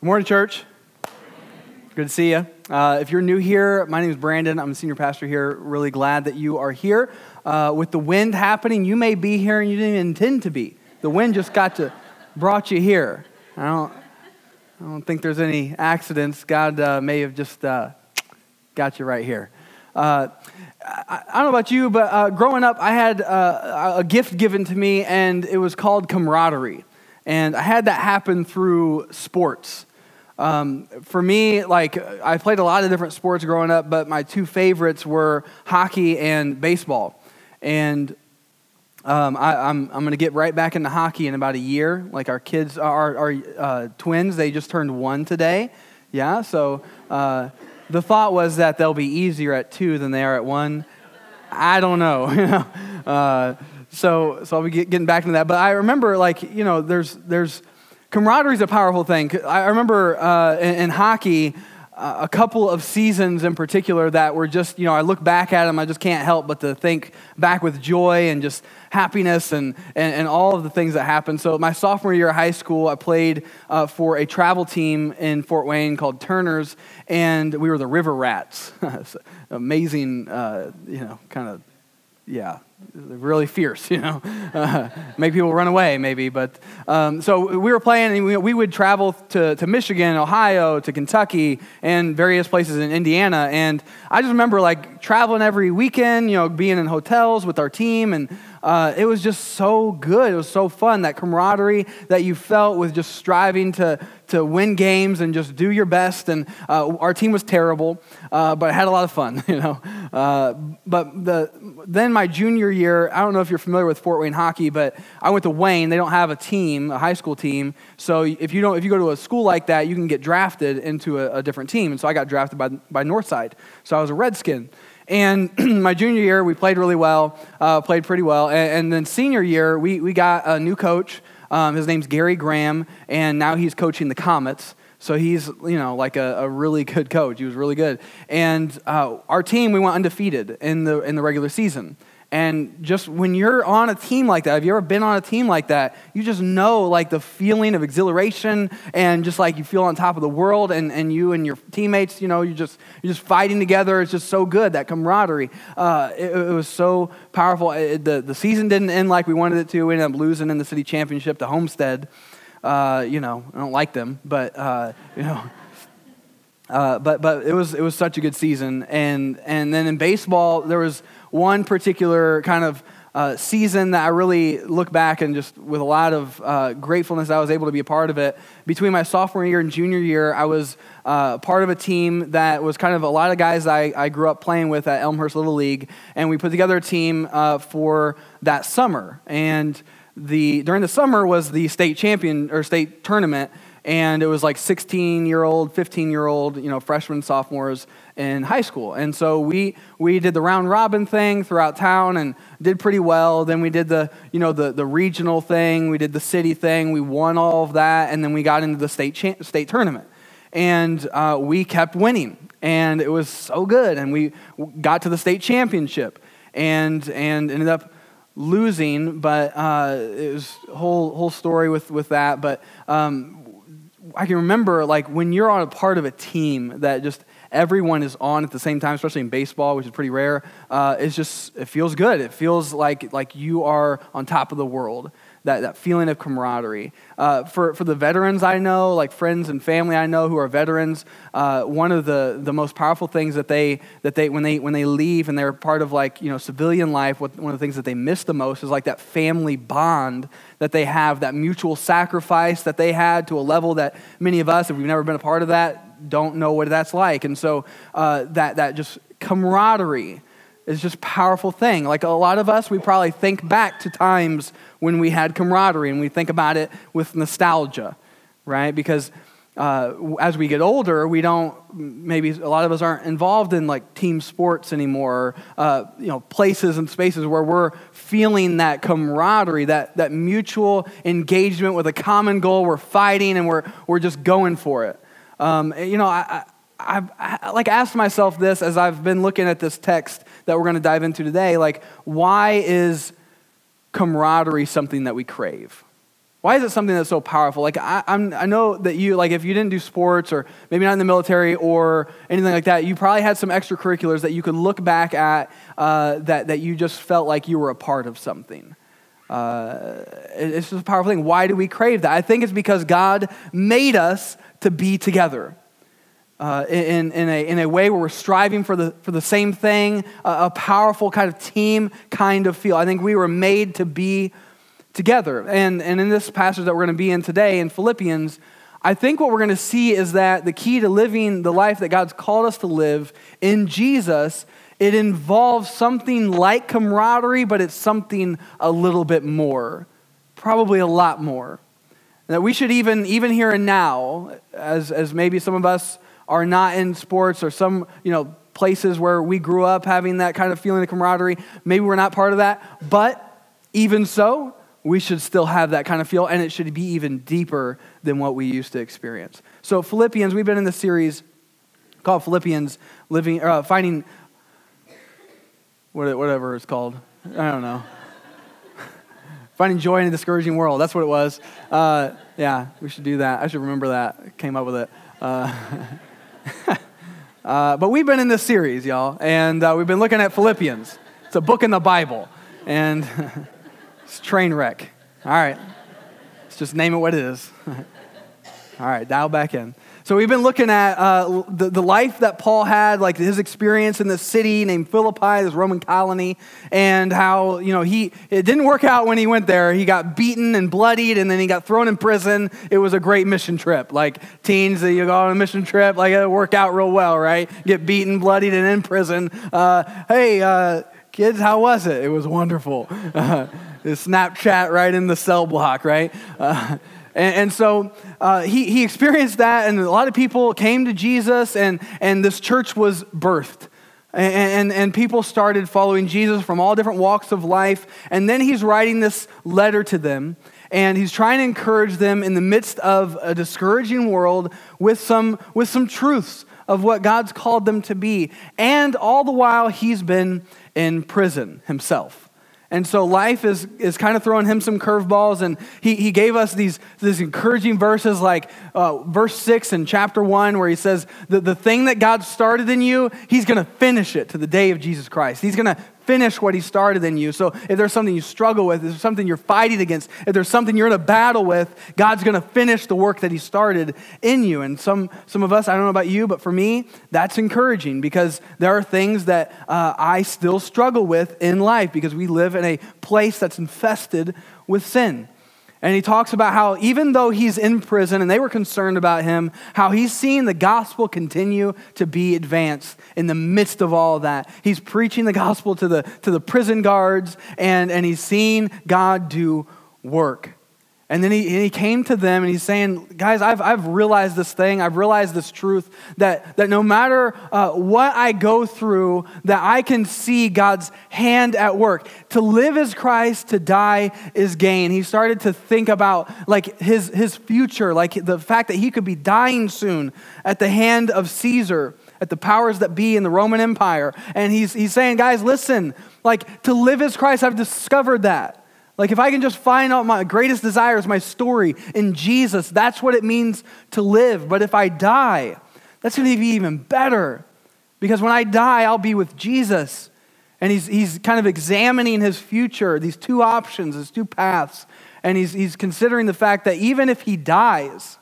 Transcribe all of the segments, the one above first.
Morning, church. Good to see you. If you're new here, my name is Brandon. I'm a senior pastor here. Really glad that you are here. With the wind happening, you may be here and you didn't even intend to be. The wind just brought you here. I don't think there's any accidents. God may have just got you right here. I don't know about you, but growing up, I had a gift given to me, and it was called camaraderie. And I had that happen through sports. For me, I played a lot of different sports growing up, but my two favorites were hockey and baseball. And I'm going to get right back into hockey in about a year. Like our kids, our twins, they just turned 1 today. Yeah, so the thought was that they'll be easier at 2 than they are at 1. I don't know. So I'll be getting back into that. But I remember, there's camaraderie is a powerful thing. I remember in hockey, a couple of seasons in particular that were just, I look back at them, I just can't help but to think back with joy and just happiness and all of the things that happened. So my sophomore year of high school, I played for a travel team in Fort Wayne called Turner's, and we were the River Rats. Amazing, they're really fierce, make people run away maybe. But so we were playing, and we would travel to Michigan, Ohio, to Kentucky, and various places in Indiana. And I just remember traveling every weekend, being in hotels with our team, and it was just so good. It was so fun, that camaraderie that you felt with just striving to win games and just do your best. And our team was terrible, but I had a lot of fun, Then my junior year, I don't know if you're familiar with Fort Wayne hockey, but I went to Wayne. They don't have a team, a high school team. So if you go to a school like that, you can get drafted into a different team. And so I got drafted by Northside. So I was a Redskin. And my junior year, we played really well, played pretty well. And then senior year, we got a new coach. His name's Gary Graham, and now he's coaching the Comets. So he's, a really good coach. He was really good. And our team, we went undefeated in the regular season. And just when you're on a team like that, have you ever been on a team like that, you just know the feeling of exhilaration and just you feel on top of the world, and you and your teammates, you're just fighting together. It's just so good, that camaraderie. It was so powerful. The season didn't end like we wanted it to. We ended up losing in the city championship to Homestead. I don't like them, but but it was such a good season. And then in baseball, there was one particular kind of season that I really look back and just with a lot of gratefulness I was able to be a part of it. Between my sophomore year and junior year, I was part of a team that was kind of a lot of guys I grew up playing with at Elmhurst Little League, and we put together a team for that summer. And during the summer was the state tournament, and it was 16-year-old, 15-year-old, freshmen, sophomores in high school. And so we did the round robin thing throughout town and did pretty well. Then we did the regional thing, we did the city thing, we won all of that, and then we got into the state tournament. And we kept winning, and it was so good. And we got to the state championship and ended up losing, but it was a whole story with that. But I can remember when you're on a part of a team that just everyone is on at the same time, especially in baseball, which is pretty rare. It feels good. It feels like you are on top of the world. That feeling of camaraderie. For the veterans I know, friends and family I know who are veterans, one of the most powerful things that they when they leave and they're part of civilian life, one of the things that they miss the most is that family bond that they have, that mutual sacrifice that they had to a level that many of us, if we've never been a part of that, don't know what that's like. And so that just camaraderie is just a powerful thing. A lot of us, we probably think back to times when we had camaraderie, and we think about it with nostalgia, right? Because as we get older, maybe a lot of us aren't involved in team sports anymore, places and spaces where we're feeling that camaraderie, that mutual engagement with a common goal. We're fighting and we're just going for it. I've asked myself this as I've been looking at this text that we're going to dive into today, why is camaraderie something that we crave? Why is it something that's so powerful? Like I know that you, like if you didn't do sports or maybe not in the military or anything like that, you probably had some extracurriculars that you could look back at that you just felt like you were a part of something. It's just a powerful thing. Why do we crave that? I think it's because God made us to be together in a way where we're striving for the same thing, a powerful kind of team kind of feel. I think we were made to be together. And in this passage that we're going to be in today in Philippians, I think what we're going to see is that the key to living the life that God's called us to live in Jesus, it involves something like camaraderie, but it's something a little bit more, probably a lot more. That we should even here and now, as maybe some of us are not in sports or some, places where we grew up having that kind of feeling of camaraderie, maybe we're not part of that, but even so, we should still have that kind of feel, and it should be even deeper than what we used to experience. So Philippians, we've been in this series called Philippians, finding, whatever it's called. I don't know. Finding joy in a discouraging world. That's what it was. Yeah, we should do that. I should remember that. Came up with it. But we've been in this series, y'all, and we've been looking at Philippians. It's a book in the Bible, and it's a train wreck. All right. Let's just name it what it is. All right, dial back in. So we've been looking at the life that Paul had, like his experience in this city named Philippi, this Roman colony, and how, it didn't work out when he went there. He got beaten and bloodied, and then he got thrown in prison. It was a great mission trip. Like teens, you go on a mission trip, like it worked out real well, right? Get beaten, bloodied, and in prison. Hey, kids, how was it? It was wonderful. Snapchat right in the cell block, right? And so he experienced that, and a lot of people came to Jesus, and this church was birthed. And people started following Jesus from all different walks of life. And then he's writing this letter to them, and he's trying to encourage them in the midst of a discouraging world with some truths of what God's called them to be. And all the while, he's been in prison himself. And so life is kind of throwing him some curveballs, and he gave us these encouraging verses like verse 6 in chapter 1 where he says, the thing that God started in you, he's going to finish it to the day of Jesus Christ. He's going to finish what he started in you. So if there's something you struggle with, if there's something you're fighting against, if there's something you're in a battle with, God's going to finish the work that he started in you. And some of us, I don't know about you, but for me, that's encouraging because there are things that I still struggle with in life because we live in a place that's infested with sin. And he talks about how even though he's in prison and they were concerned about him, how he's seeing the gospel continue to be advanced in the midst of all of that. He's preaching the gospel to the prison guards, and he's seeing God do work. And then he came to them and he's saying, guys, I've realized this thing. I've realized this truth that no matter what I go through, that I can see God's hand at work. To live is Christ, to die is gain. He started to think about like his future, like the fact that he could be dying soon at the hand of Caesar, at the powers that be in the Roman Empire. And he's saying, guys, listen, like to live is Christ, I've discovered that. Like if I can just find out my greatest desires, my story in Jesus, that's what it means to live. But if I die, that's going to be even better. Because when I die, I'll be with Jesus. And he's kind of examining his future, these two options, these two paths. And he's considering the fact that even if he dies,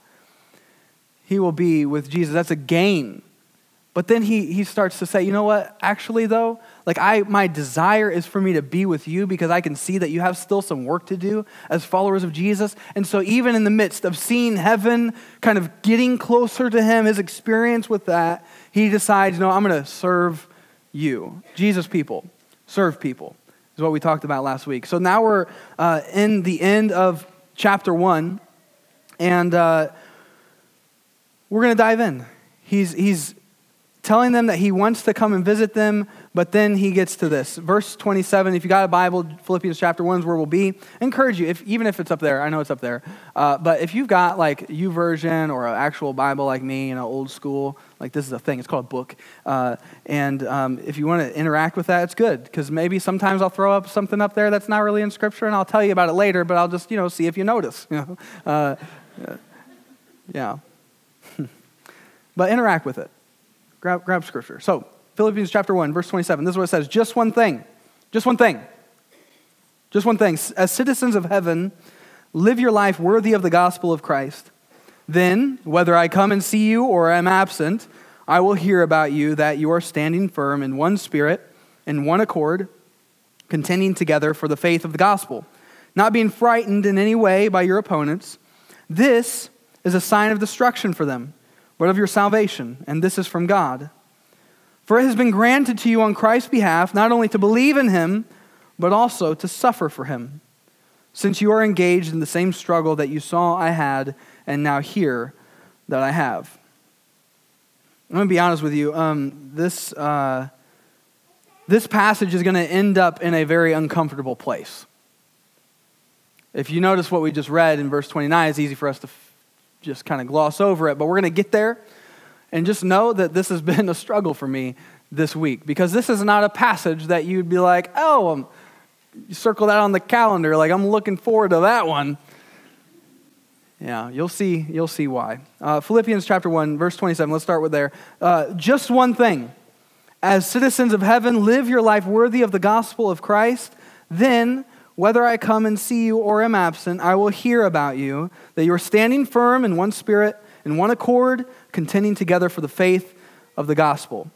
he will be with Jesus. That's a gain. But then he starts to say, you know what? Actually, though, like my desire is for me to be with you because I can see that you have still some work to do as followers of Jesus. And so even in the midst of seeing heaven, kind of getting closer to him, his experience with that, he decides, no, I'm going to serve you. Jesus people, serve people is what we talked about last week. So now we're in the end of chapter 1, and we're going to dive in. He's telling them that he wants to come and visit them, but then he gets to this. Verse 27, if you got a Bible, Philippians chapter 1 is where we'll be. I encourage you, even if it's up there, I know it's up there, but if you've got like YouVersion or an actual Bible like me, old school, like this is a thing, it's called a book, and if you want to interact with that, it's good, because maybe sometimes I'll throw up something up there that's not really in Scripture, and I'll tell you about it later, but I'll just, see if you notice, yeah. But interact with it. Grab Scripture. So, Philippians chapter 1, verse 27, this is what it says. Just one thing. Just one thing. Just one thing. As citizens of heaven, live your life worthy of the gospel of Christ. Then, whether I come and see you or am absent, I will hear about you that you are standing firm in one spirit, in one accord, contending together for the faith of the gospel, not being frightened in any way by your opponents. This is a sign of destruction for them, but of your salvation, and this is from God. For it has been granted to you on Christ's behalf, not only to believe in him, but also to suffer for him, since you are engaged in the same struggle that you saw I had, and now hear that I have. I'm going to be honest with you. This passage is going to end up in a very uncomfortable place. If you notice what we just read in verse 29, it's easy for us to just kind of gloss over it, but we're going to get there, and just know that this has been a struggle for me this week, because this is not a passage that you'd be like, oh, you circle that on the calendar, like I'm looking forward to that one. Yeah, you'll see why. Philippians chapter 1, verse 27, let's start with there. Just one thing. As citizens of heaven, live your life worthy of the gospel of Christ. Then, whether I come and see you or am absent, I will hear about you, that you are standing firm in one spirit, in one accord, contending together for the faith of the gospel.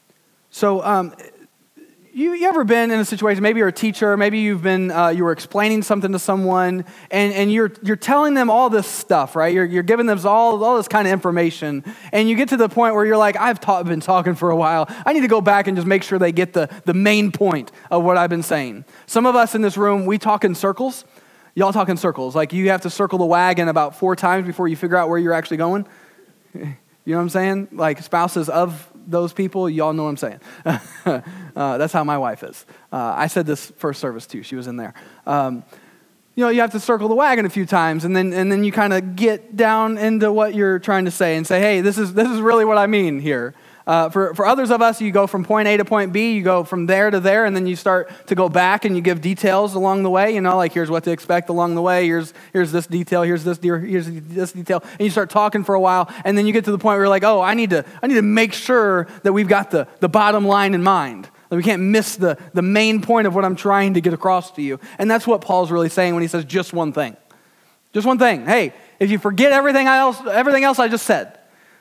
So, you ever been in a situation, maybe you're a teacher, maybe you were explaining something to someone, and you're telling them all this stuff, right? You're giving them all this kind of information, and you get to the point where you're like, I've been talking for a while. I need to go back and just make sure they get the main point of what I've been saying. Some of us in this room, we talk in circles. Y'all talk in circles. Like you have to circle the wagon about 4 times before you figure out where you're actually going. You know what I'm saying? Like spouses of those people, y'all know what I'm saying. That's how my wife is. I said this first service too. She was in there. You have to circle the wagon a few times, and then you kind of get down into what you're trying to say and say, hey, this is really what I mean here. For others of us, you go from point A to point B, you go from there to there, and then you start to go back and you give details along the way, like here's what to expect along the way, here's this detail, here's this detail, and you start talking for a while, and then you get to the point where you're like, oh, I need to make sure that we've got the bottom line in mind. That we can't miss the main point of what I'm trying to get across to you. And that's what Paul's really saying when he says just one thing. Just one thing. Hey, if you forget everything else I just said,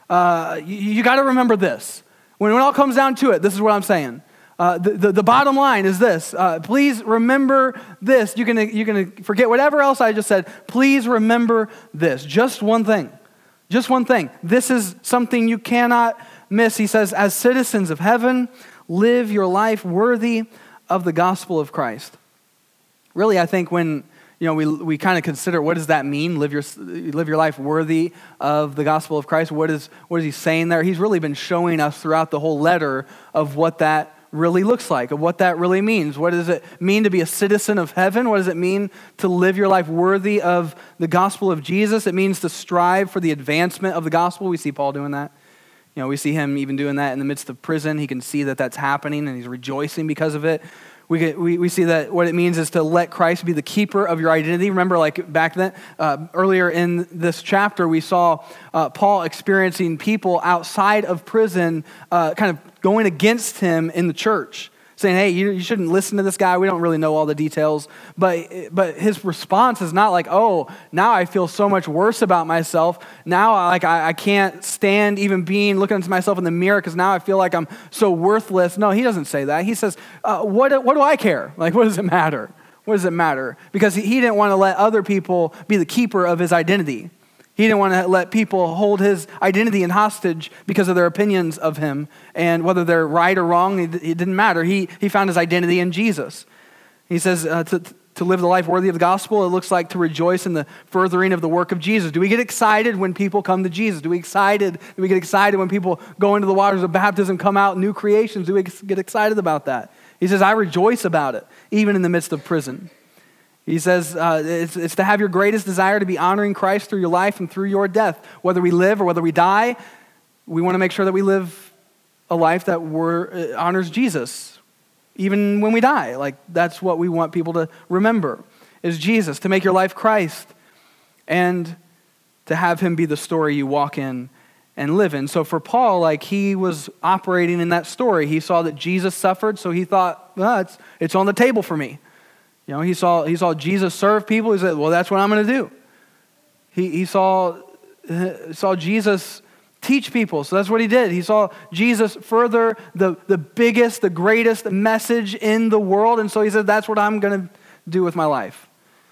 you got to remember this. When it all comes down to it, this is what I'm saying. The bottom line is this. Please remember this. You're gonna forget whatever else I just said. Please remember this. Just one thing. Just one thing. This is something you cannot miss. He says, as citizens of heaven, live your life worthy of the gospel of Christ. Really, I think when we kind of consider what does that mean? Live your life worthy of the gospel of Christ. What is he saying there? He's really been showing us throughout the whole letter of what that really looks like, of what that really means. What does it mean to be a citizen of heaven? What does it mean to live your life worthy of the gospel of Jesus? It means to strive for the advancement of the gospel. We see Paul doing that. We see him even doing that in the midst of prison. He can see that that's happening, and he's rejoicing because of it. We see that what it means is to let Christ be the keeper of your identity. Remember, like back then, earlier in this chapter, we saw Paul experiencing people outside of prison kind of going against him in the church, saying, hey, you shouldn't listen to this guy. We don't really know all the details. But his response is not like, oh, now I feel so much worse about myself. Now I can't stand even looking into myself in the mirror because now I feel like I'm so worthless. No, he doesn't say that. He says, what do I care? Like, what does it matter? What does it matter? Because he didn't want to let other people be the keeper of his identity. He didn't want to let people hold his identity in hostage because of their opinions of him. And whether they're right or wrong, it didn't matter. He found his identity in Jesus. He says to to live the life worthy of the gospel, it looks like to rejoice in the furthering of the work of Jesus. Do we get excited when people come to Jesus? Do we get excited when people go into the waters of baptism, come out new creations? Do we get excited about that? He says, I rejoice about it, even in the midst of prison. He says it's to have your greatest desire to be honoring Christ through your life and through your death. Whether we live or whether we die, we want to make sure that we live a life that honors Jesus. Even when we die, like that's what we want people to remember, is Jesus, to make your life Christ and to have him be the story you walk in and live in. So for Paul, like he was operating in that story. He saw that Jesus suffered, so he thought, well, it's on the table for me. You know, he saw Jesus serve people. He said, well, that's what I'm going to do. He saw Jesus teach people. So that's what he did. He saw Jesus further the biggest, the greatest message in the world. And so he said, that's what I'm going to do with my life.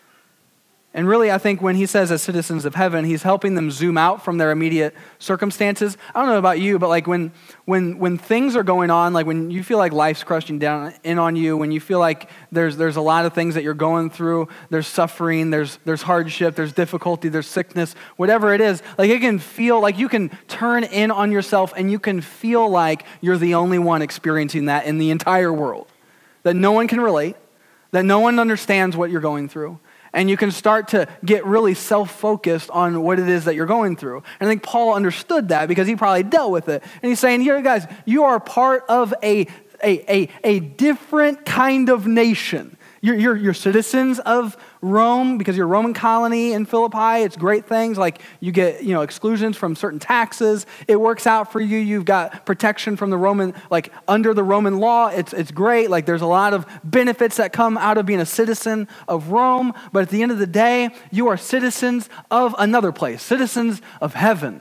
And really, I think when he says as citizens of heaven, he's helping them zoom out from their immediate circumstances. I don't know about you, but like when things are going on, like when you feel like life's crushing down in on you, when you feel like there's a lot of things that you're going through, there's suffering, there's hardship, there's difficulty, there's sickness, whatever it is, like it can feel like you can turn in on yourself and you can feel like you're the only one experiencing that in the entire world. That no one can relate, that no one understands what you're going through. And you can start to get really self-focused on what it is that you're going through. And I think Paul understood that because he probably dealt with it. And he's saying, here, guys, you are part of a different kind of nation. You're citizens of Rome because you're a Roman colony in Philippi. It's great things like you get exclusions from certain taxes. It works out for you. You've got protection from the Roman, like under the Roman law. It's great. Like there's a lot of benefits that come out of being a citizen of Rome. But at the end of the day, you are citizens of another place, citizens of heaven.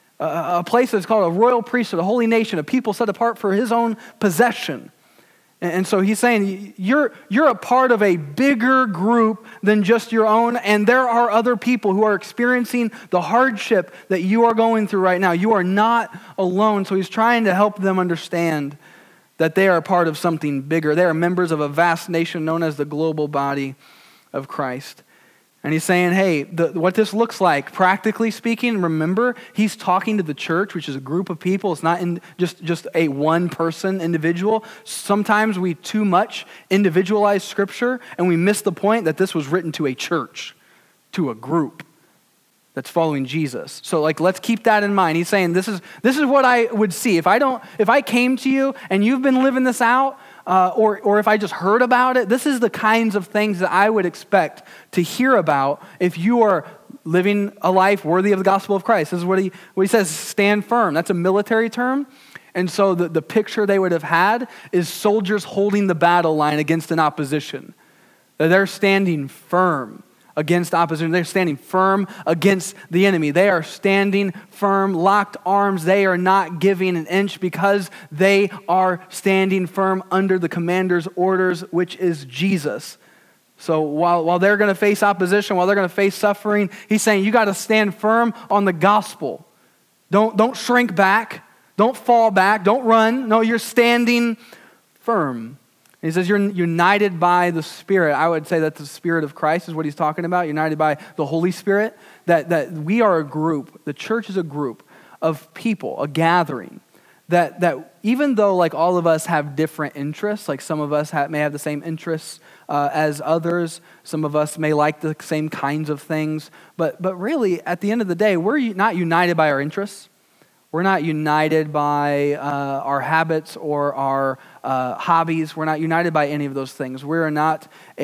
A place that's called a royal priesthood, a holy nation, a people set apart for his own possession. And so he's saying, you're a part of a bigger group than just your own, and there are other people who are experiencing the hardship that you are going through right now. You are not alone. So he's trying to help them understand that they are part of something bigger. They are members of a vast nation known as the global body of Christ. And he's saying, hey, what this looks like, practically speaking, remember, he's talking to the church, which is a group of people. It's not just a one-person individual. Sometimes we too much individualize Scripture, and we miss the point that this was written to a church, to a group that's following Jesus. So let's keep that in mind. He's saying, this is what I would see. If I came to you and you've been living this out, or if I just heard about it, this is the kinds of things that I would expect to hear about if you are living a life worthy of the gospel of Christ. This is what he says, stand firm. That's a military term. And so the picture they would have had is soldiers holding the battle line against an opposition. They're standing firm against opposition. They're standing firm against the enemy. They are standing firm, locked arms. They are not giving an inch because they are standing firm under the commander's orders, which is Jesus. So while they're going to face opposition, while they're going to face suffering, he's saying you got to stand firm on the gospel. Don't shrink back. Don't fall back. Don't run. No, you're standing firm. He says you're united by the Spirit. I would say that the Spirit of Christ is what he's talking about, united by the Holy Spirit, that we are a group, the church is a group of people, a gathering, that even though like all of us have different interests, like some of us may have the same interests as others, some of us may like the same kinds of things, but really at the end of the day, we're not united by our interests. We're not united by our habits or our hobbies. We're not united by any of those things. We are not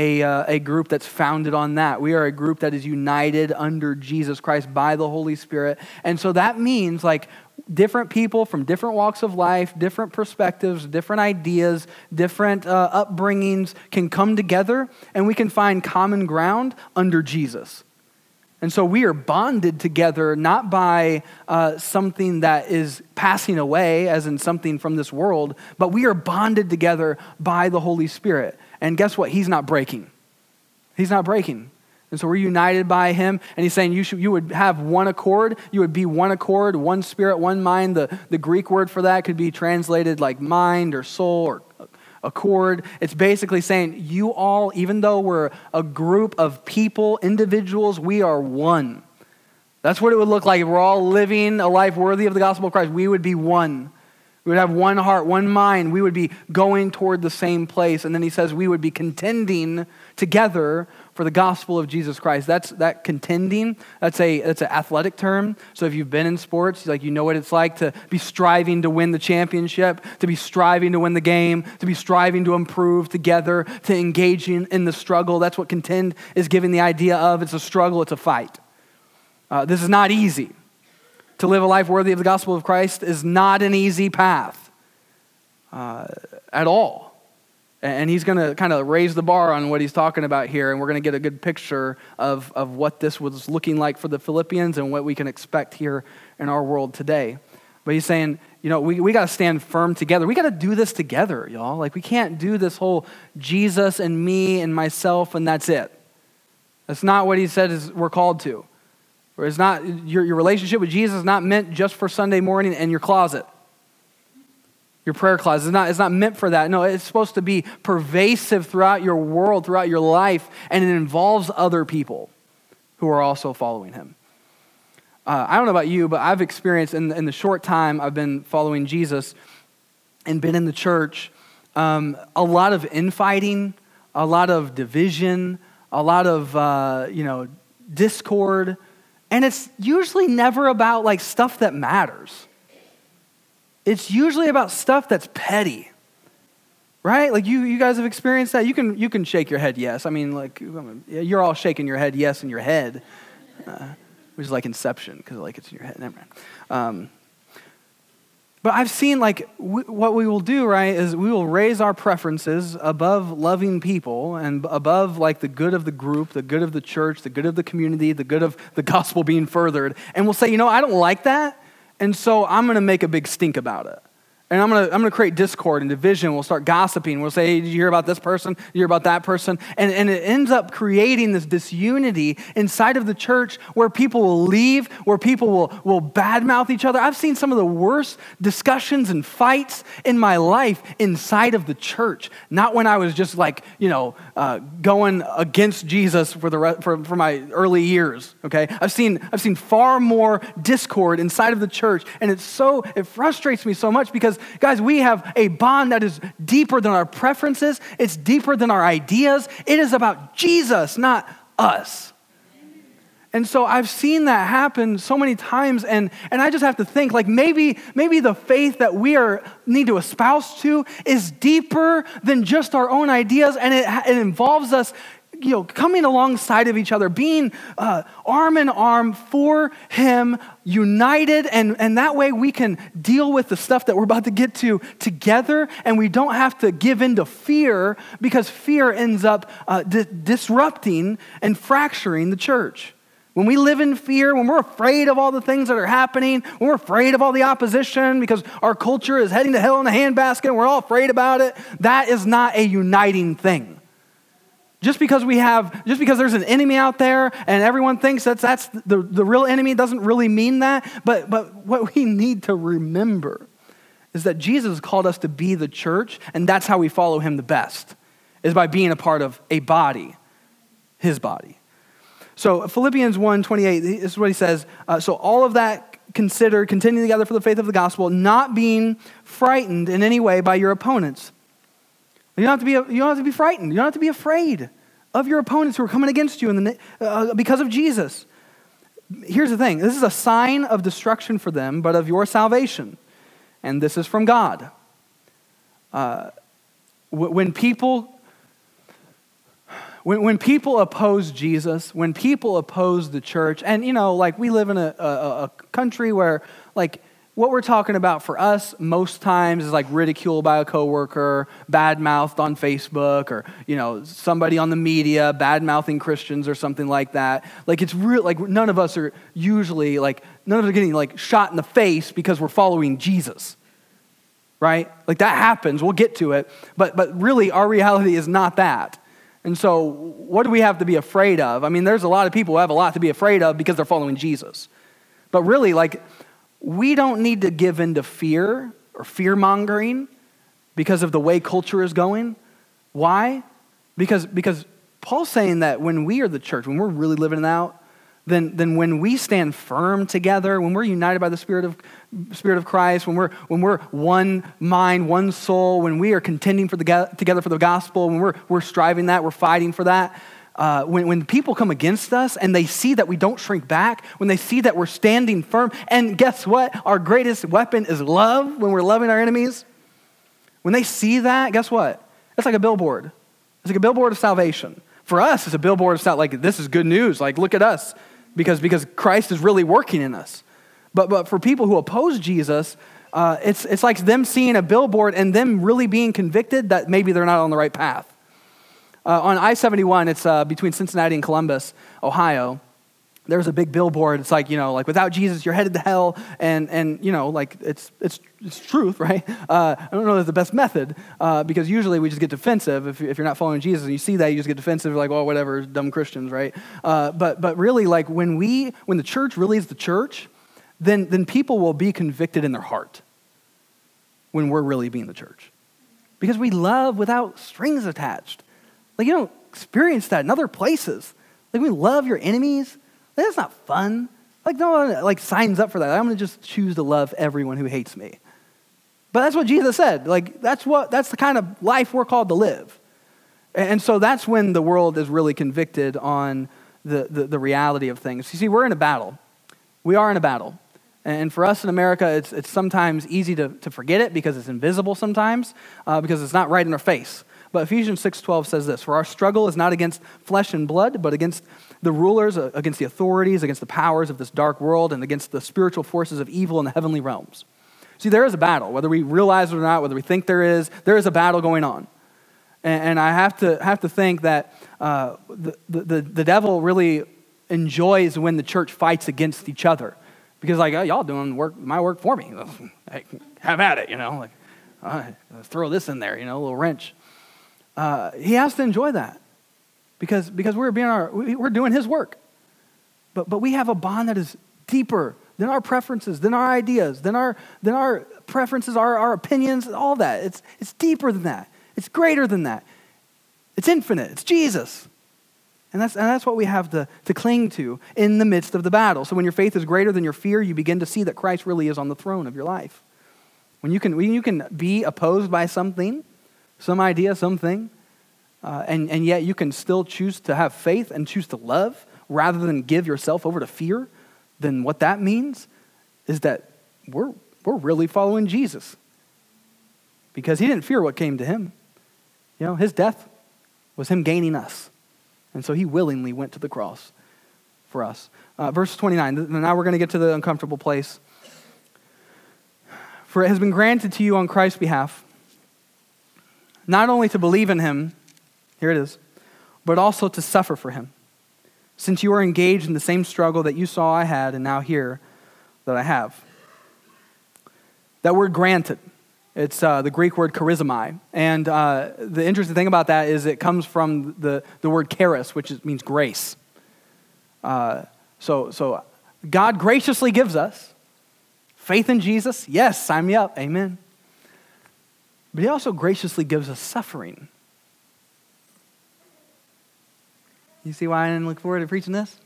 a group that's founded on that. We are a group that is united under Jesus Christ by the Holy Spirit. And so that means like different people from different walks of life, different perspectives, different ideas, different upbringings can come together and we can find common ground under Jesus. And so we are bonded together not by something that is passing away, as in something from this world, but we are bonded together by the Holy Spirit. And guess what? He's not breaking. He's not breaking. And so we're united by him. And he's saying you would have one accord. You would be one accord, one spirit, one mind. The Greek word for that could be translated like mind or soul or accord. It's basically saying you all, even though we're a group of people, individuals, we are one. That's what it would look like if we're all living a life worthy of the gospel of Christ. We would be one. We would have one heart, one mind. We would be going toward the same place. And then he says we would be contending together for the gospel of Jesus Christ. That contending, that's an athletic term. So if you've been in sports, like you know what it's like to be striving to win the championship, to be striving to win the game, to be striving to improve together, to engage in the struggle. That's what contend is giving the idea of. It's a struggle, it's a fight. This is not easy. To live a life worthy of the gospel of Christ is not an easy path at all. And he's going to kind of raise the bar on what he's talking about here, and we're going to get a good picture of what this was looking like for the Philippians and what we can expect here in our world today. But he's saying, we got to stand firm together. We got to do this together, y'all. Like, we can't do this whole Jesus and me and myself and that's it. That's not what he said we're called to. Or it's not, your relationship with Jesus is not meant just for Sunday morning and your closet. Your prayer closet. It's not meant for that. No, it's supposed to be pervasive throughout your world, throughout your life, and it involves other people who are also following him. I don't know about you, but I've experienced in the short time I've been following Jesus and been in the church, a lot of infighting, a lot of division, a lot of, discord. And it's usually never about like stuff that matters. It's usually about stuff that's petty, right? Like you guys have experienced that. You can shake your head yes. I mean, like you're all shaking your head yes in your head, which is like Inception because like it's in your head. Never mind. But I've seen like what we will do, right, is we will raise our preferences above loving people and above like the good of the group, the good of the church, the good of the community, the good of the gospel being furthered. And we'll say, I don't like that, and so I'm going to make a big stink about it. And I'm gonna create discord and division. We'll start gossiping. We'll say, hey, did you hear about this person? Did you hear about that person? And it ends up creating this disunity inside of the church where people will leave, where people will badmouth each other. I've seen some of the worst discussions and fights in my life inside of the church. Not when I was just like, going against Jesus for my early years, okay? I've seen far more discord inside of the church, and it frustrates me so much because, guys, we have a bond that is deeper than our preferences. It's deeper than our ideas. It is about Jesus, not us. And so I've seen that happen so many times, and I just have to think, like maybe the faith that we need to espouse to is deeper than just our own ideas, and it involves us coming alongside of each other, being arm in arm for him, united, and that way we can deal with the stuff that we're about to get to together, and we don't have to give in to fear, because fear ends up disrupting and fracturing the church. When we live in fear, when we're afraid of all the things that are happening, when we're afraid of all the opposition because our culture is heading to hell in a handbasket and we're all afraid about it, that is not a uniting thing. Just because there's an enemy out there and everyone thinks that's the real enemy doesn't really mean that. But what we need to remember is that Jesus called us to be the church, and that's how we follow him the best, is by being a part of a body, his body. So Philippians 1:28, this is what he says. So all of that consider, contending together for the faith of the gospel, not being frightened in any way by your opponents. You don't have to be frightened. You don't have to be afraid of your opponents who are coming against you because of Jesus. Here's the thing. This is a sign of destruction for them, but of your salvation. And this is from God. When people oppose Jesus, when people oppose the church, and we live in a country where what we're talking about for us most times is like ridicule by a coworker, bad-mouthed on Facebook, or somebody on the media bad-mouthing Christians or something like that. Like it's real. Like none of us are getting shot in the face because we're following Jesus, right? Like that happens. We'll get to it, but really our reality is not that. And so, what do we have to be afraid of? I mean, there's a lot of people who have a lot to be afraid of because they're following Jesus, but really, we don't need to give in to fear or fear-mongering because of the way culture is going. Why? Because Paul's saying that when we are the church, when we're really living it out, then when we stand firm together, when we're united by the Spirit of Christ, when we're one mind, one soul, when we are contending together for the gospel, when we're striving that, we're fighting for that, when people come against us and they see that we don't shrink back, when they see that we're standing firm, and guess what? Our greatest weapon is love, when we're loving our enemies. When they see that, guess what? It's like a billboard. It's like a billboard of salvation. For us, it's a billboard of like, this is good news. Like, look at us. Because Christ is really working in us. But for people who oppose Jesus, it's like them seeing a billboard and them really being convicted that maybe they're not on the right path. On I-71, it's between Cincinnati and Columbus, Ohio. There's a big billboard. It's like, like without Jesus, you're headed to hell. And like it's truth, right? I don't know if it's the best method because usually we just get defensive. If you're not following Jesus and you see that, you just get defensive. You're like, well, whatever, dumb Christians, right? But really, like when the church really is the church, then people will be convicted in their heart when we're really being the church. Because we love without strings attached. Like you don't experience that in other places. Like we love your enemies. That's not fun. Like no one signs up for that. I'm going to just choose to love everyone who hates me. But that's what Jesus said. Like that's the kind of life we're called to live. And so that's when the world is really convicted on the reality of things. You see, we're in a battle. We are in a battle. And for us in America, it's sometimes easy to forget it because it's invisible sometimes, because it's not right in our face. But Ephesians 6:12 says this, "For our struggle is not against flesh and blood, but against the rulers, against the authorities, against the powers of this dark world, and against the spiritual forces of evil in the heavenly realms." See, there is a battle. Whether we realize it or not, whether we think there is a battle going on. And I have to think that the devil really enjoys when the church fights against each other. Because like, oh, y'all doing my work for me. Hey, have at it, like, throw this in there, a little wrench. He has to enjoy that because we're doing his work. But we have a bond that is deeper than our preferences, than our ideas, than our preferences, our opinions, all that. It's deeper than that. It's greater than that. It's infinite. It's Jesus. And that's what we have to cling to in the midst of the battle. So when your faith is greater than your fear, you begin to see that Christ really is on the throne of your life. When you can be opposed by something, some idea, something, and yet you can still choose to have faith and choose to love rather than give yourself over to fear, then what that means is that we're really following Jesus. Because he didn't fear what came to him. His death was him gaining us. And so he willingly went to the cross for us. Verse 29, now we're going to get to the uncomfortable place. "For it has been granted to you on Christ's behalf, not only to believe in him," here it is, "but also to suffer for him, since you are engaged in the same struggle that you saw I had and now hear that I have." That word granted, it's the Greek word charizomai. And the interesting thing about that is it comes from the word charis, which means grace. So God graciously gives us faith in Jesus. Yes, sign me up. Amen. But he also graciously gives us suffering. You see why I didn't look forward to preaching this?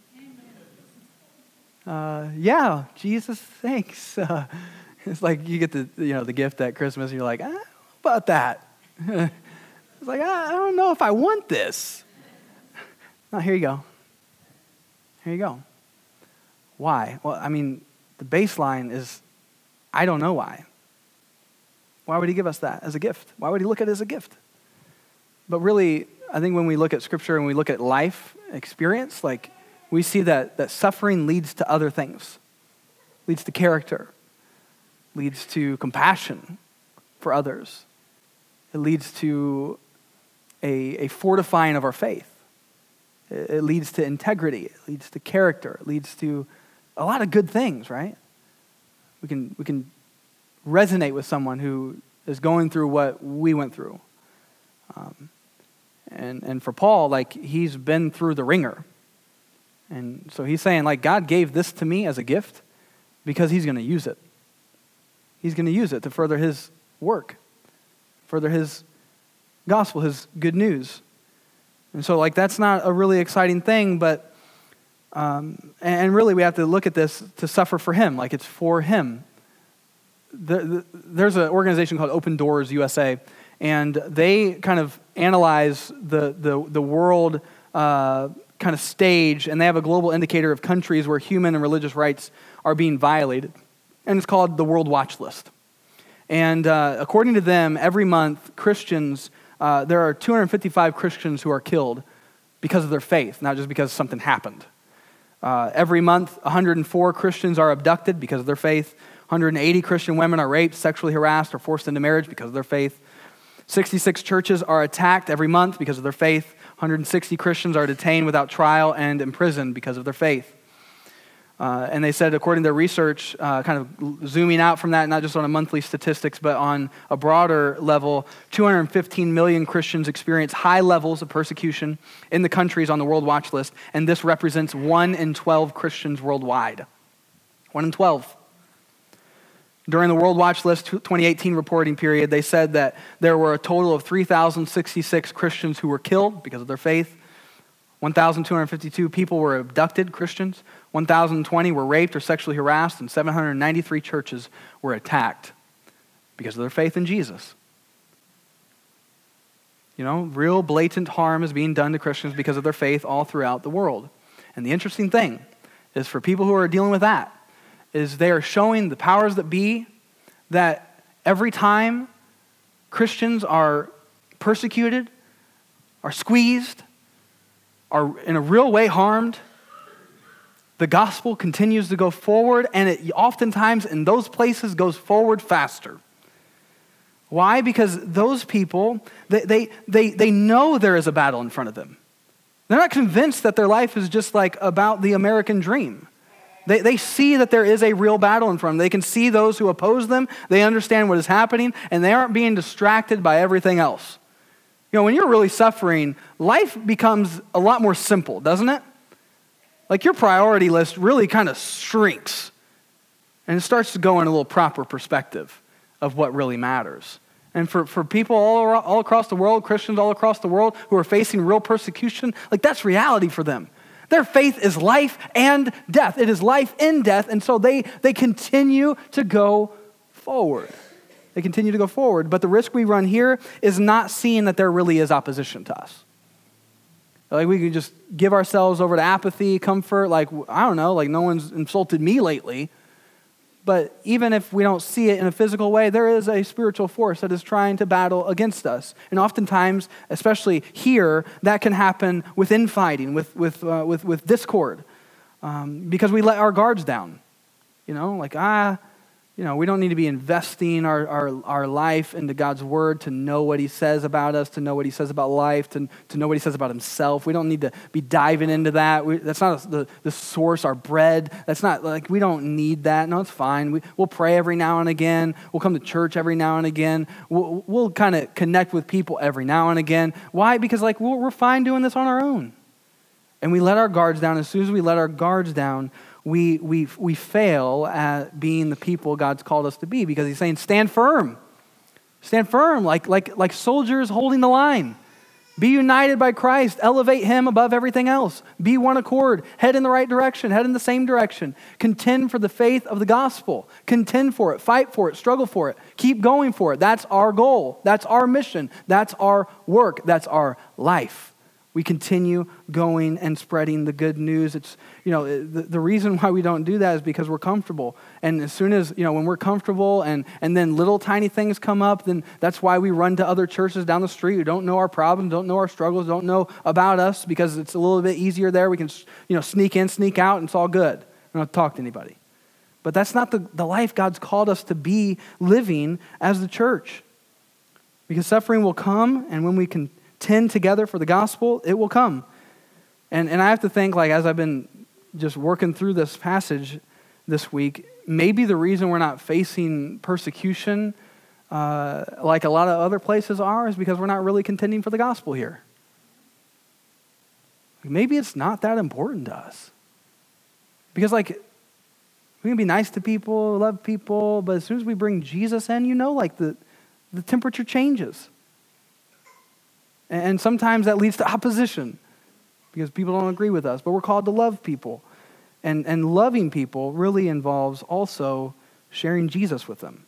Yeah, Jesus, thanks. It's like you get the gift at Christmas and you're like, how about that? It's like, I don't know if I want this. No, here you go. Here you go. Why? Well, I mean, the baseline is, I don't know why. Why would he give us that as a gift? Why would he look at it as a gift? But really, I think when we look at Scripture and we look at life experience, like we see that suffering leads to other things. Leads to character. Leads to compassion for others. It leads to a fortifying of our faith. It leads to integrity. It leads to character. It leads to a lot of good things, right? We can resonate with someone who is going through what we went through. And for Paul, like, he's been through the ringer. And so he's saying, like, God gave this to me as a gift because he's going to use it. He's going to use it to further his work. further his gospel, his good news. And so that's not a really exciting thing, but, and really we have to look at this to suffer for him, it's for him. There's an organization called Open Doors USA, and they kind of analyze the world kind of stage, and they have a global indicator of countries where human and religious rights are being violated. And it's called the World Watch List. And according to them, every month, Christians, there are 255 Christians who are killed because of their faith, not just because something happened. Every month, 104 Christians are abducted because of their faith. 180 Christian women are raped, sexually harassed, or forced into marriage because of their faith. 66 churches are attacked every month because of their faith. 160 Christians are detained without trial and imprisoned because of their faith. And they said, according to their research, kind of zooming out from that, not just on a monthly statistics, but on a broader level, 215 million Christians experience high levels of persecution in the countries on the World Watch List, and this represents 1 in 12 Christians worldwide. 1 in 12. During the World Watch List 2018 reporting period, they said that there were a total of 3,066 Christians who were killed because of their faith. 1,252 people were abducted, Christians. 1,020 were raped or sexually harassed, and 793 churches were attacked because of their faith in Jesus. Real blatant harm is being done to Christians because of their faith all throughout the world. And the interesting thing is, for people who are dealing with that, is they are showing the powers that be that every time Christians are persecuted, are squeezed, are in a real way harmed, the gospel continues to go forward, and it oftentimes in those places goes forward faster. Why? Because those people, they know there is a battle in front of them. They're not convinced that their life is just about the American dream. They see that there is a real battle in front of them. They can see those who oppose them. They understand what is happening, and they aren't being distracted by everything else. When you're really suffering, life becomes a lot more simple, doesn't it? Your priority list really kind of shrinks, and it starts to go in a little proper perspective of what really matters. And for people all across the world, Christians all across the world who are facing real persecution, that's reality for them. Their faith is life and death. It is life in death, and so they continue to go forward. They continue to go forward, but the risk we run here is not seeing that there really is opposition to us. We can just give ourselves over to apathy, comfort, I don't know, no one's insulted me lately. But even if we don't see it in a physical way, there is a spiritual force that is trying to battle against us. And oftentimes, especially here, that can happen with infighting, with discord, because we let our guards down. We don't need to be investing our life into God's word to know what he says about us, to know what he says about life, to know what he says about himself. We don't need to be diving into that. That's not the source, our bread. That's not we don't need that. No, it's fine. We'll pray every now and again. We'll come to church every now and again. We'll kind of connect with people every now and again. Why? Because we're fine doing this on our own. And we let our guards down. As soon as we let our guards down, we fail at being the people God's called us to be, because he's saying, stand firm. Stand firm, like soldiers holding the line. Be united by Christ. Elevate him above everything else. Be one accord. Head in the right direction. Head in the same direction. Contend for the faith of the gospel. Contend for it. Fight for it. Struggle for it. Keep going for it. That's our goal. That's our mission. That's our work. That's our life. We continue going and spreading the good news. It's, the reason why we don't do that is because we're comfortable. And as soon as, when we're comfortable and then little tiny things come up, then that's why we run to other churches down the street who don't know our problems, don't know our struggles, don't know about us, because it's a little bit easier there. We can, sneak in, sneak out, and it's all good. We don't talk to anybody. But that's not the life God's called us to be living as the church. Because suffering will come, and when we can tend together for the gospel, it will come. And I have to think, as I've been just working through this passage this week, maybe the reason we're not facing persecution like a lot of other places are is because we're not really contending for the gospel here. Maybe it's not that important to us. Because we can be nice to people, love people, but as soon as we bring Jesus in, the temperature changes. And sometimes that leads to opposition because people don't agree with us. But we're called to love people. And loving people really involves also sharing Jesus with them.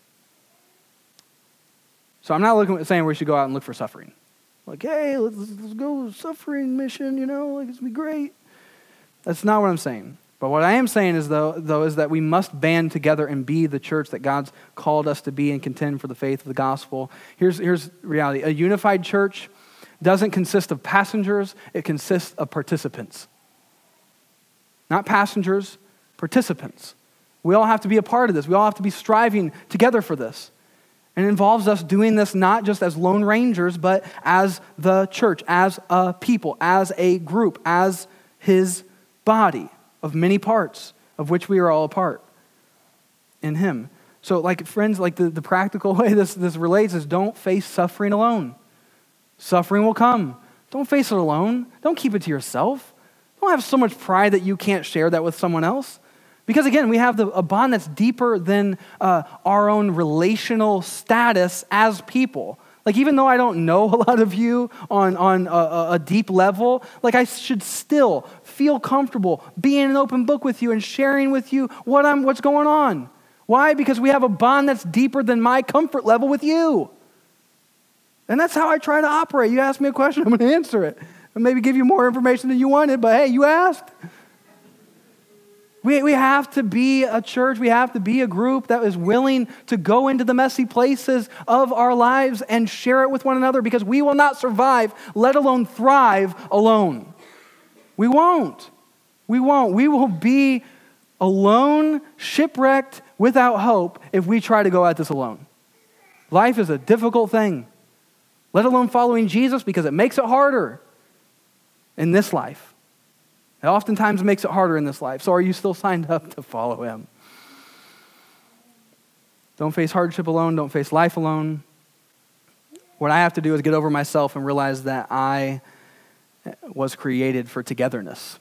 So I'm not saying we should go out and look for suffering. Like, hey, let's go suffering mission, like it's going to be great. That's not what I'm saying. But what I am saying is, though, is that we must band together and be the church that God's called us to be and contend for the faith of the gospel. Here's reality. A unified church doesn't consist of passengers. It consists of participants. Not passengers, participants. We all have to be a part of this. We all have to be striving together for this. And it involves us doing this not just as lone rangers, but as the church, as a people, as a group, as his body of many parts, of which we are all a part in him. So like friends, like the practical way this relates is don't face suffering alone. Suffering will come. Don't face it alone. Don't keep it to yourself. Don't have so much pride that you can't share that with someone else. Because again, we have a bond that's deeper than our own relational status as people. Like even though I don't know a lot of you on a deep level, like I should still feel comfortable being an open book with you and sharing with you what's going on. Why? Because we have a bond that's deeper than my comfort level with you. And that's how I try to operate. You ask me a question, I'm going to answer it. And maybe give you more information than you wanted, but hey, you asked. We have to be a church, we have to be a group that is willing to go into the messy places of our lives and share it with one another because we will not survive, let alone thrive alone. We won't. We will be alone, shipwrecked, without hope if we try to go at this alone. Life is a difficult thing, let alone following Jesus because it makes it harder in this life. It oftentimes makes it harder in this life. So are you still signed up to follow him? Don't face hardship alone. Don't face life alone. What I have to do is get over myself and realize that I was created for togetherness.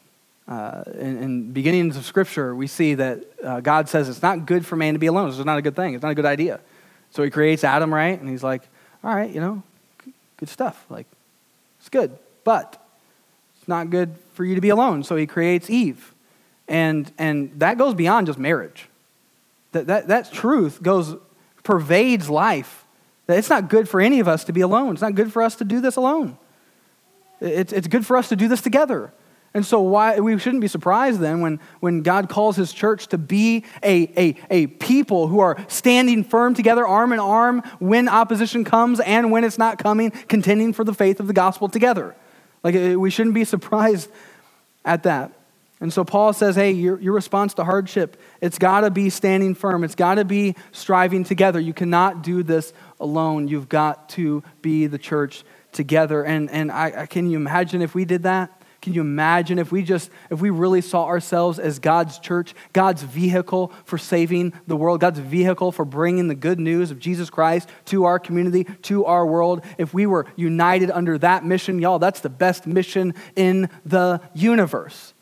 In beginnings of Scripture, we see that God says it's not good for man to be alone. It's not a good thing. It's not a good idea. So he creates Adam, right? And he's like, all right, good stuff. Like, it's good. But it's not good for you to be alone. So he creates Eve. And that goes beyond just marriage. That truth pervades life. That it's not good for any of us to be alone. It's not good for us to do this alone. It's good for us to do this together. And so we shouldn't be surprised then when God calls his church to be a people who are standing firm together, arm in arm, when opposition comes and when it's not coming, contending for the faith of the gospel together. Like we shouldn't be surprised at that. And so Paul says, hey, your response to hardship, it's got to be standing firm. It's got to be striving together. You cannot do this alone. You've got to be the church together. And can you imagine if we did that? Can you imagine if we really saw ourselves as God's church, God's vehicle for saving the world, God's vehicle for bringing the good news of Jesus Christ to our community, to our world? If we were united under that mission, y'all, that's the best mission in the universe.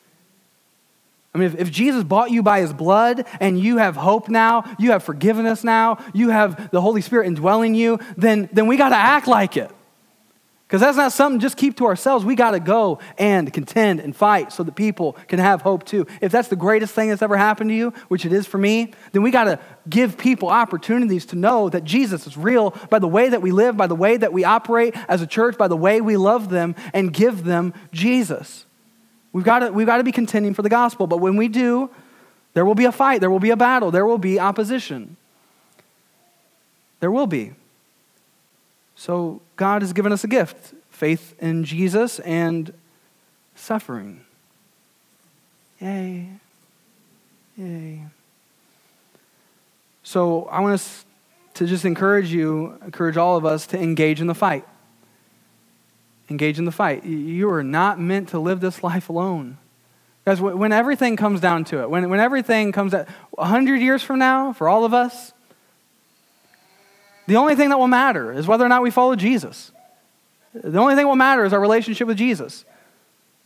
I mean, if Jesus bought you by his blood and you have hope now, you have forgiveness now, you have the Holy Spirit indwelling you, then we got to act like it. Because that's not something just keep to ourselves. We got to go and contend and fight so that people can have hope too. If that's the greatest thing that's ever happened to you, which it is for me, then we got to give people opportunities to know that Jesus is real by the way that we live, by the way that we operate as a church, by the way we love them and give them Jesus. We've got to be contending for the gospel. But when we do, there will be a fight, there will be a battle, there will be opposition. There will be. So God has given us a gift, faith in Jesus and suffering. Yay. Yay. So I want us to just encourage all of us to engage in the fight. Engage in the fight. You are not meant to live this life alone. Guys, when everything comes down to it, when everything comes at 100 years from now, for all of us, the only thing that will matter is whether or not we follow Jesus. The only thing that will matter is our relationship with Jesus.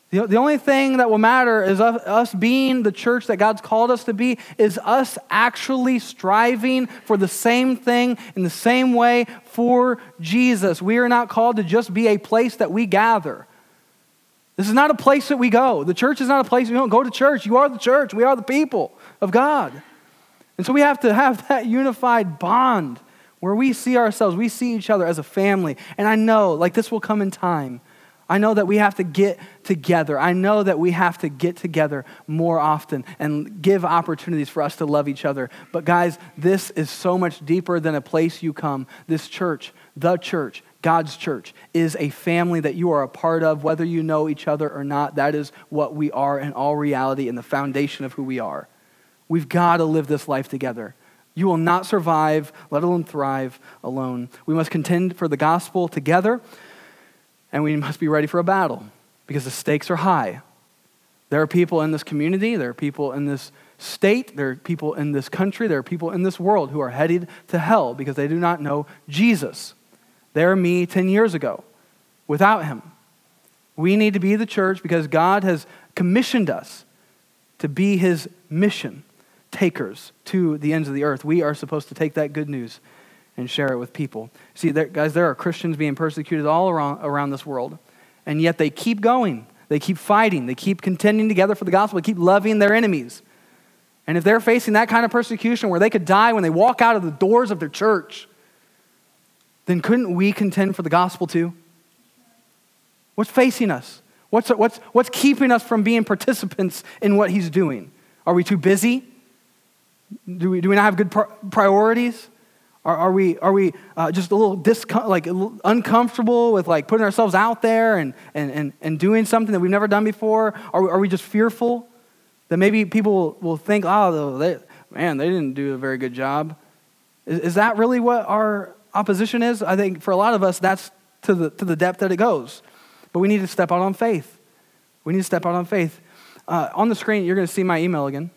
The only thing that will matter is us being the church that God's called us to be, is us actually striving for the same thing in the same way for Jesus. We are not called to just be a place that we gather. This is not a place that we go. The church is not a place, you don't go to church. You are the church. We are the people of God. And so we have to have that unified bond where we see ourselves, we see each other as a family. And I know, like, this will come in time. I know that we have to get together. I know that we have to get together more often and give opportunities for us to love each other. But guys, this is so much deeper than a place you come. This church, the church, God's church, is a family that you are a part of, whether you know each other or not. That is what we are in all reality and the foundation of who we are. We've got to live this life together. You will not survive, let alone thrive, alone. We must contend for the gospel together. And we must be ready for a battle because the stakes are high. There are people in this community, there are people in this state, there are people in this country, there are people in this world who are headed to hell because they do not know Jesus. They're me 10 years ago without him. We need to be the church because God has commissioned us to be his mission takers to the ends of the earth. We are supposed to take that good news and share it with people. See, guys, there are Christians being persecuted all around this world, and yet they keep going. They keep fighting. They keep contending together for the gospel. They keep loving their enemies. And if they're facing that kind of persecution where they could die when they walk out of the doors of their church, then couldn't we contend for the gospel too? What's facing us? What's keeping us from being participants in what he's doing? Are we too busy? Do we not have good priorities? Are we just a little uncomfortable with like putting ourselves out there and doing something that we've never done before? Are we just fearful that maybe people will think, oh, they didn't do a very good job? Is that really what our opposition is? I think for a lot of us, that's to the depth that it goes. But we need to step out on faith. We need to step out on faith. On the screen, you're going to see my email again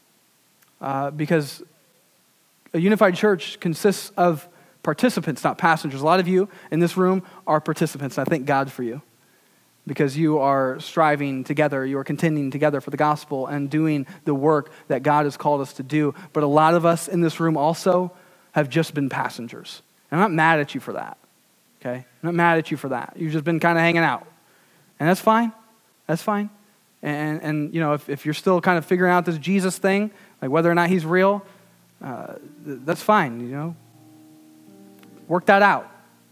because a unified church consists of participants, not passengers. A lot of you in this room are participants. I thank God for you because you are striving together. You are contending together for the gospel and doing the work that God has called us to do. But a lot of us in this room also have just been passengers. And I'm not mad at you for that, okay? I'm not mad at you for that. You've just been kind of hanging out. And that's fine. That's fine. And you know, if you're still kind of figuring out this Jesus thing, like whether or not he's real, that's fine, you know. Work that out.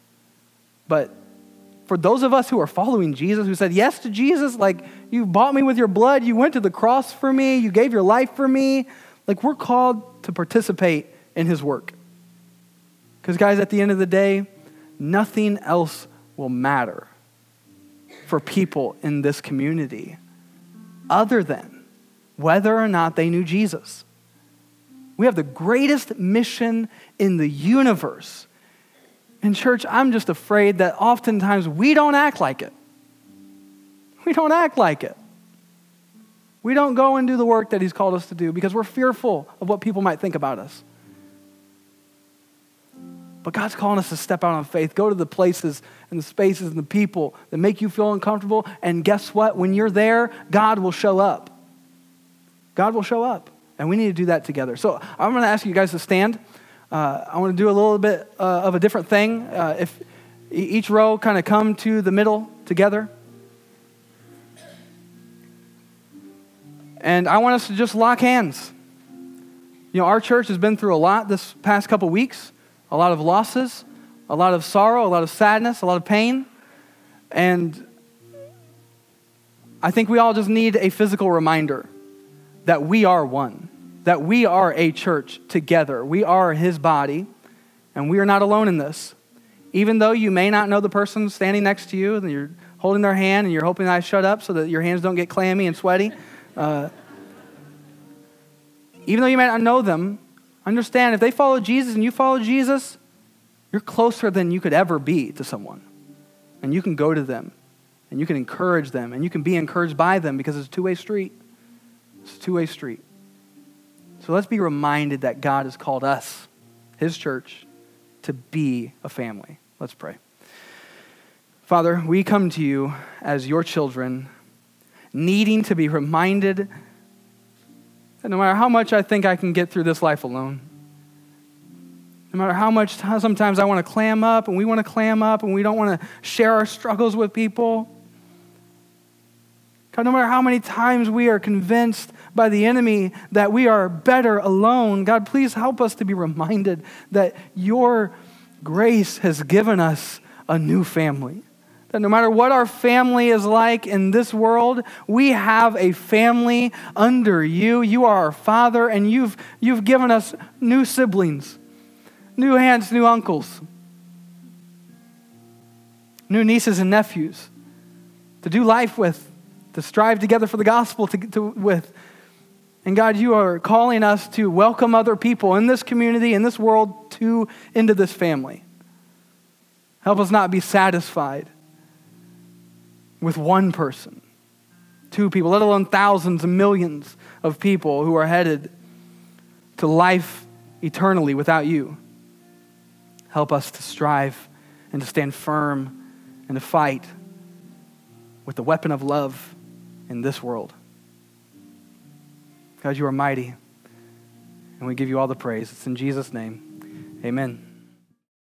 But for those of us who are following Jesus, who said yes to Jesus, like you bought me with your blood, you went to the cross for me, you gave your life for me, like we're called to participate in his work. Because guys, at the end of the day, nothing else will matter for people in this community other than whether or not they knew Jesus. We have the greatest mission in the universe. In church, I'm just afraid that oftentimes we don't act like it. We don't act like it. We don't go and do the work that he's called us to do because we're fearful of what people might think about us. But God's calling us to step out on faith, go to the places and the spaces and the people that make you feel uncomfortable. And guess what? When you're there, God will show up. God will show up. And we need to do that together. So I'm going to ask you guys to stand. I want to do a little bit of a different thing. If each row kind of come to the middle together. And I want us to just lock hands. You know, our church has been through a lot this past couple weeks. A lot of losses, a lot of sorrow, a lot of sadness, a lot of pain. And I think we all just need a physical reminder that we are one, that we are a church together. We are his body, and we are not alone in this. Even though you may not know the person standing next to you, and you're holding their hand, and you're hoping I shut up so that your hands don't get clammy and sweaty. Even though you may not know them, understand if they follow Jesus and you follow Jesus, you're closer than you could ever be to someone. And you can go to them, and you can encourage them, and you can be encouraged by them because it's a two-way street. It's a two-way street. So let's be reminded that God has called us, his church, to be a family. Let's pray. Father, we come to you as your children, needing to be reminded that no matter how much I think I can get through this life alone, no matter how much sometimes I want to clam up and we want to clam up and we don't want to share our struggles with people, God, no matter how many times we are convinced by the enemy that we are better alone, God, please help us to be reminded that your grace has given us a new family. That no matter what our family is like in this world, we have a family under you. You are our Father, and you've given us new siblings, new aunts, new uncles, new nieces and nephews to do life with, to strive together for the gospel with. And God, you are calling us to welcome other people in this community, in this world, into this family. Help us not be satisfied with one person, two people, let alone thousands and millions of people who are headed to life eternally without you. Help us to strive and to stand firm and to fight with the weapon of love in this world. God, you are mighty, and we give you all the praise. It's in Jesus' name. Amen.